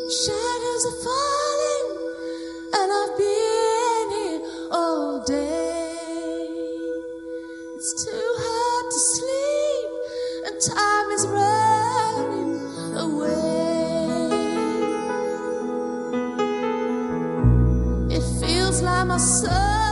Shadows are falling, and I've been here all day. It's too hard to sleep, and time is running away. It feels like my soul